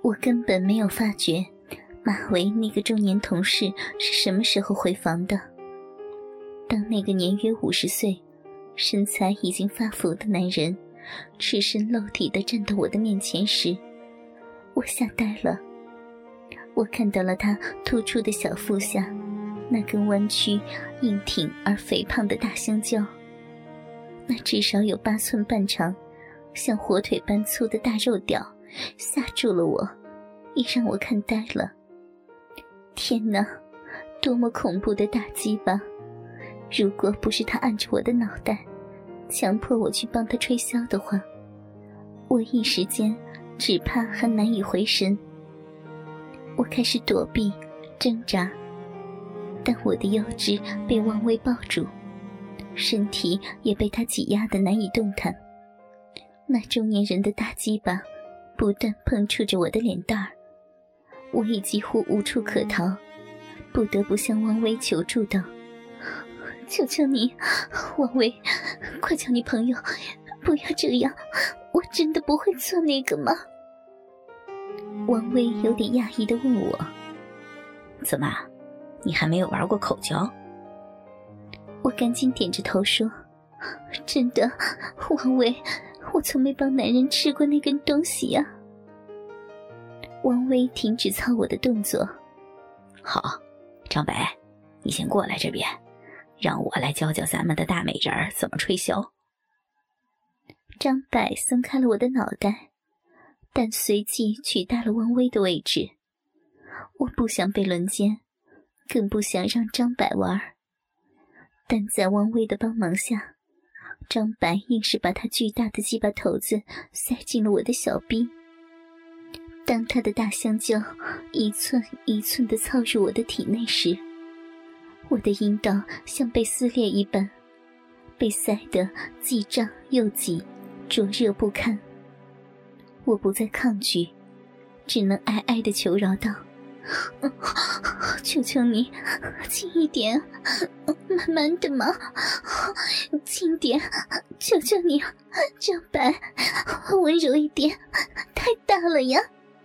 我根本没有发觉马维那个中年同事是什么时候回房的。当那个年约50岁、身材已经发福的男人赤身露体地站到我的面前时，我吓呆了。我看到了他突出的小腹下那根弯曲、硬挺而肥胖的大香蕉，那至少有8寸半长、像火腿般粗的大肉屌吓住了我，也让我看呆了。天哪，多么恐怖的大鸡巴！如果不是他按着我的脑袋，强迫我去帮他吹箫的话，我一时间只怕还难以回神。我开始躲避、挣扎，但我的腰肢被王威抱住，身体也被他挤压得难以动弹。那中年人的大鸡巴不断碰触着我的脸蛋儿，我已几乎无处可逃，不得不向王威求助道：求求你，王威，快叫你朋友不要这样，我真的不会做那个吗？王威有点讶异地问我： 怎么，你还没有玩过口交？ 我赶紧点着头说：真的，王威，我从没帮男人吃过那根东西呀。王威停止操我的动作。 好，张白，你先过来这边，让我来教教咱们的大美人儿怎么吹箫。 张白松开了我的脑袋，但随即取代了王威的位置。我不想被轮奸，更不想让张白玩，但在王威的帮忙下，张白硬是把他巨大的鸡巴头子塞进了我的小臂。当他的大香蕉一寸一寸地操入我的体内时，我的阴道像被撕裂一般，被塞得既胀又挤，灼热不堪。我不再抗拒，只能哀哀地求饶道：求求你，轻一点，慢慢的嘛，轻点，求求你，张白，温柔一点，太大了呀！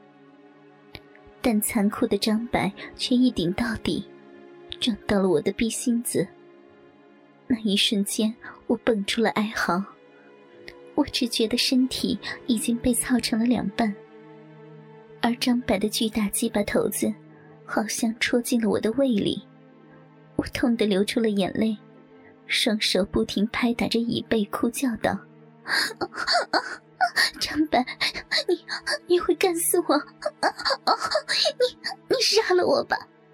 但残酷的张白却一顶到底，撞到了我的逼心子。那一瞬间，我蹦出了哀嚎。我只觉得身体已经被操成了2半，而张白的巨大鸡巴头子好像戳进了我的胃里，我痛得流出了眼泪，双手不停拍打着椅背，哭叫道：张白，你会干死我！你杀了我吧！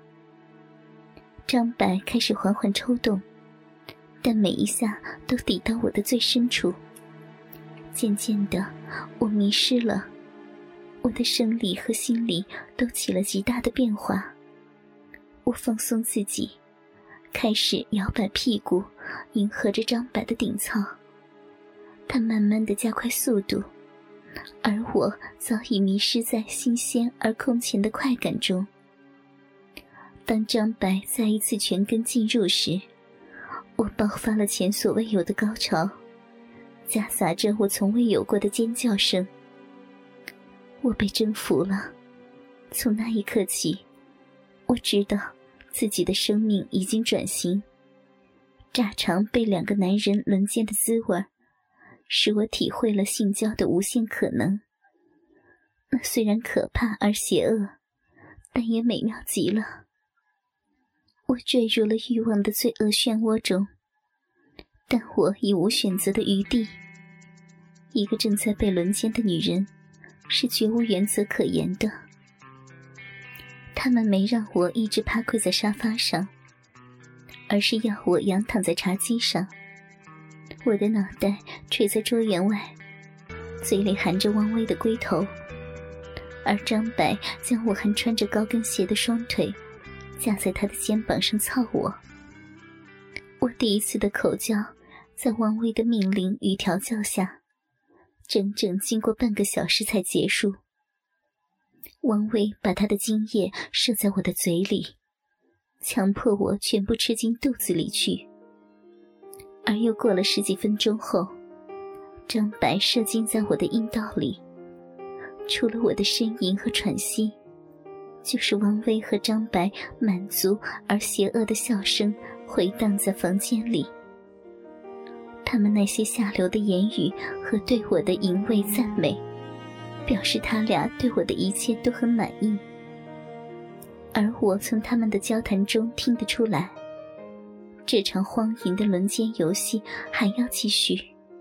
张白开始缓缓抽动，但每一下都抵到我的最深处。渐渐的，我迷失了，我的生理和心理都起了极大的变化。我放松自己，开始摇摆屁股，迎合着张白的顶操。他慢慢地加快速度，而我早已迷失在新鲜而空前的快感中。当张白再一次全根进入时，我爆发了前所未有的高潮，夹杂着我从未有过的尖叫声。我被征服了，从那一刻起，我知道自己的生命已经转型。乍尝被2个男人轮奸的滋味，使我体会了性交的无限可能。那虽然可怕而邪恶，但也美妙极了。我坠入了欲望的罪恶漩涡中，但我已无选择的余地。一个正在被轮奸的女人是绝无原则可言的。他们没让我一直趴跪在沙发上，而是要我仰躺在茶几上，我的脑袋垂在桌沿外，嘴里含着汪威的龟头，而张白将我还穿着高跟鞋的双腿架在他的肩膀上操我。我第一次的口交在汪威的命令与调教下，整整经过半个小时才结束。汪威把他的精液射在我的嘴里，强迫我全部吃进肚子里去。而又过了10几分钟后，张白射精在我的阴道里， 除了我的呻吟和喘息，就是王威和张白满足而邪恶的笑声回荡在房间里。他们那些下流的言语和对我的淫秽赞美，表示他俩对我的一切都很满意。而我从他们的交谈中听得出来，这场荒淫的轮奸游戏还要继续。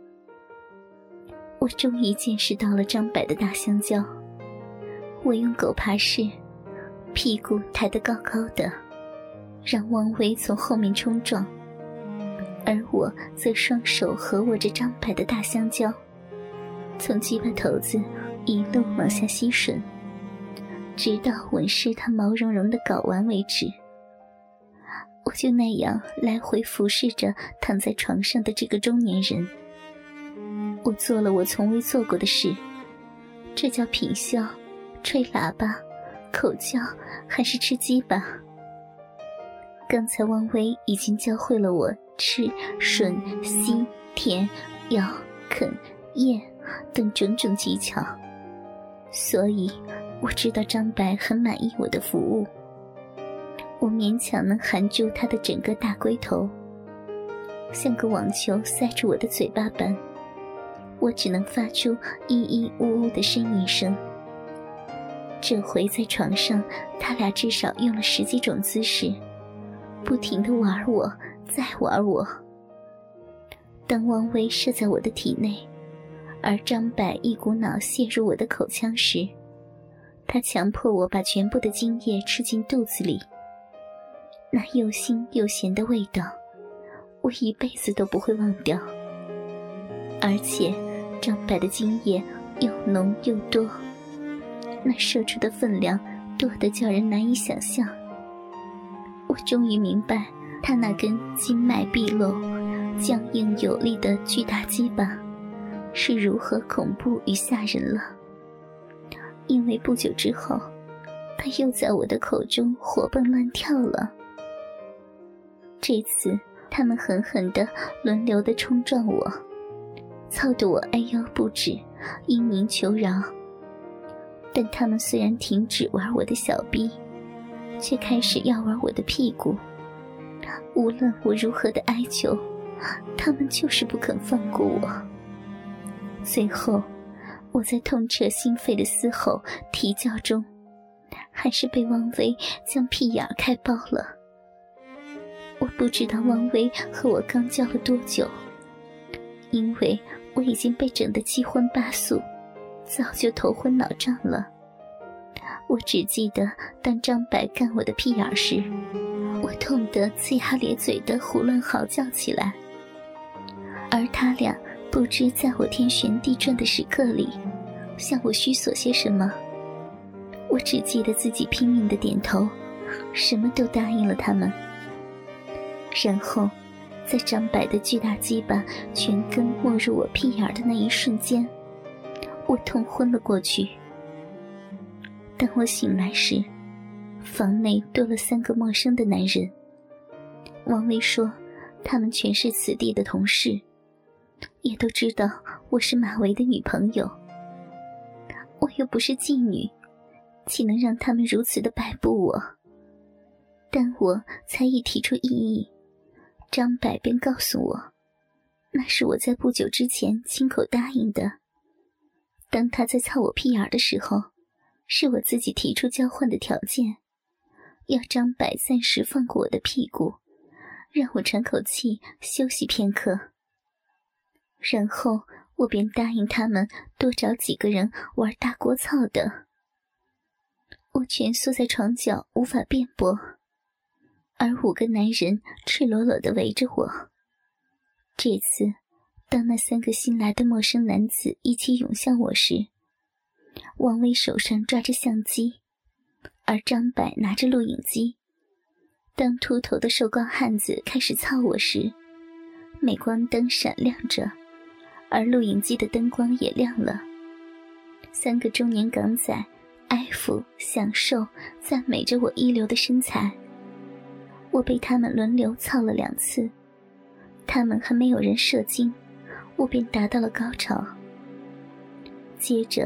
我终于见识到了张柏的大香蕉。我用狗爬式，屁股抬得高高的，让王维从后面冲撞，而我则双手合握着张柏的大香蕉，从鸡巴头子一路往下吸吮，直到吻湿他毛茸茸的睾丸为止。我就那样来回俯视着躺在床上的这个中年人。我做了我从未做过的事，这叫品笑、吹喇叭、口叫，还是吃鸡巴？刚才汪薇已经教会了我吃、吮、吸、舔、咬、啃、咽等种种技巧，所以我知道张白很满意我的服务。我勉强能含住他的整个大龟头，像个网球塞住我的嘴巴般，我只能发出咿咿呜呜的呻吟声。这回在床上，他俩至少用了10几种姿势，不停地玩我，再玩我。当汪薇射在我的体内，而张柏一股脑泄入我的口腔时，他强迫我把全部的精液吃进肚子里。那又腥又咸的味道，我一辈子都不会忘掉。而且张柏的精液又浓又多，那射出的分量多得叫人难以想象。我终于明白他那根筋脉毕露、僵硬有力的巨大鸡巴是如何恐怖与吓人了。因为不久之后，他又在我的口中活蹦乱跳了。这次他们狠狠地轮流地冲撞我，操得我哎呦不止，嘤咛求饶。但他们虽然停止玩我的小臂，却开始要玩我的屁股。无论我如何的哀求，他们就是不肯放过我。最后我在痛彻心扉的嘶吼啼叫中，还是被汪薇将屁眼开包了。我不知道汪薇和我刚交了多久，因为我已经被整得七荤八素，早就头昏脑胀了。我只记得当张柏干我的屁眼时，我痛得呲牙咧嘴的胡乱嚎叫起来，而他俩不知在我天旋地转的时刻里向我虚索些什么。我只记得自己拼命的点头，什么都答应了他们。然后在张柏的巨大鸡巴全根没入我屁眼的那一瞬间，我痛昏了过去。当我醒来时，房内多了3个陌生的男人。王薇说他们全是此地的同事，也都知道我是马维的女朋友。我又不是妓女，岂能让他们如此的摆布我？但我才一提出异议，张柏便告诉我，那是我在不久之前亲口答应的。当他在操我屁眼的时候，是我自己提出交换的条件，要张柏暂时放过我的屁股，让我喘口气休息片刻。然后我便答应他们多找几个人玩大锅操的。我蜷缩在床角无法辩驳，而5个男人赤裸裸地围着我。这次当那3个新来的陌生男子一起涌向我时，王薇手上抓着相机，而张柏拿着录影机。当秃头的瘦高汉子开始操我时，镁光灯闪亮着，而录影机的灯光也亮了。3个中年港仔爱抚、享受、赞美着我一流的身材。我被他们轮流操了2次，他们还没有人射精，我便达到了高潮。接着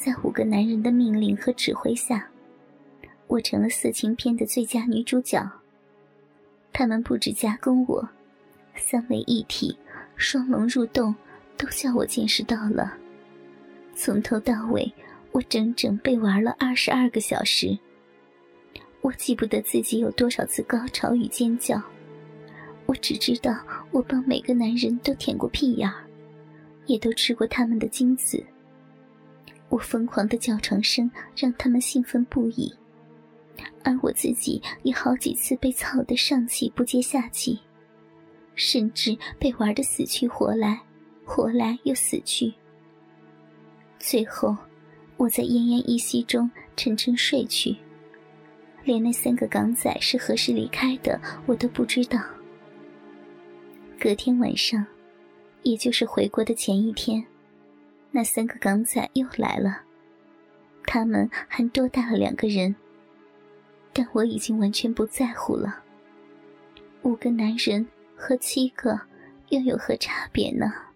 在5个男人的命令和指挥下，我成了色情片的最佳女主角。他们不止夹攻我，3位一体、双龙入洞都叫我见识到了。从头到尾，我整整被玩了22个小时。我记不得自己有多少次高潮与尖叫，我只知道我帮每个男人都舔过屁眼儿，也都吃过他们的精子。我疯狂的叫床声让他们兴奋不已，而我自己也好几次被操得上气不接下气，甚至被玩得死去活来，活来又死去。最后我在奄奄一息中沉沉睡去，连那3个港仔是何时离开的我都不知道。隔天晚上，也就是回国的前一天，那3个港仔又来了，他们还多带了2个人，但我已经完全不在乎了。5个男人和7个又有何差别呢？